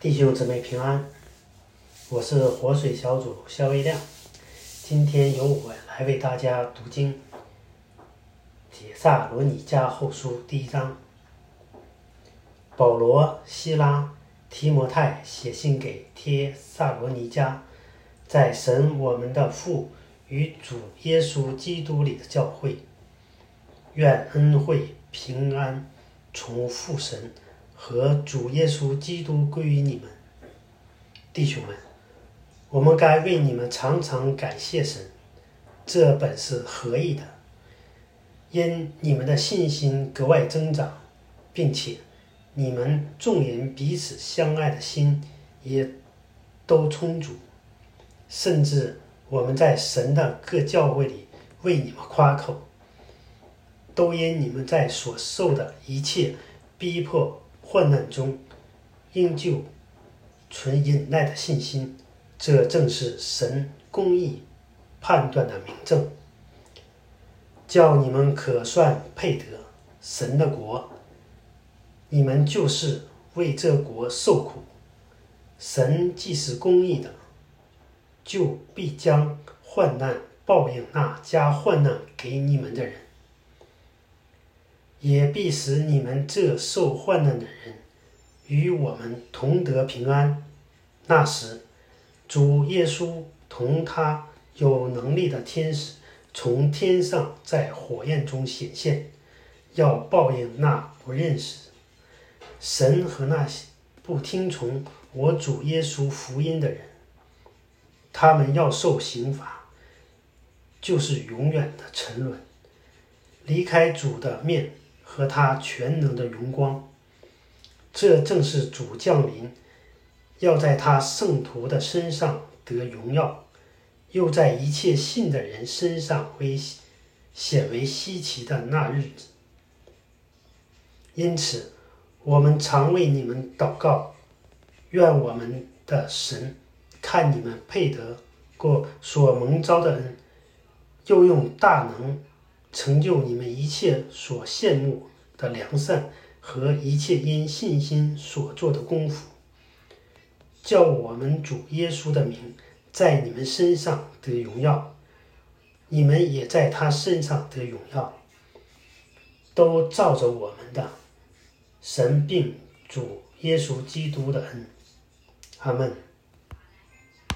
弟兄姊妹平安，我是活水小组肖维亮。今天由我来为大家读经，帖撒罗尼迦后书第1章。保罗、西拉、提摩太写信给帖撒罗尼迦，在神我们的父与主耶稣基督里的教会，愿恩惠平安从父神和主耶稣基督归于你们。弟兄们，我们该为你们常常感谢神，这本是合意的，因你们的信心格外增长，并且你们众人彼此相爱的心也都充足，甚至我们在神的各教会里为你们夸口，都因你们在所受的一切逼迫患难中应旧存忍耐的信心，这正是神公义判断的明证，叫你们可算配得神的国。你们就是为这国受苦，神既是公义的，就必将患难报应那加患难给你们的人，也必使你们这受患难的人与我们同得平安。那时，主耶稣同他有能力的天使从天上在火焰中显现，要报应那不认识神和那不听从我主耶稣福音的人。他们要受刑罚，就是永远的沉沦，离开主的面和他全能的荣光。这正是主降临，要在他圣徒的身上得荣耀，又在一切信的人身上显为稀奇的那日子。因此我们常为你们祷告，愿我们的神看你们配得过所蒙召的恩，又用大能成就你们一切所羡慕的良善和一切因信心所做的功夫，叫我们主耶稣的名在你们身上得荣耀，你们也在他身上得荣耀，都照着我们的神并主耶稣基督的恩。阿们。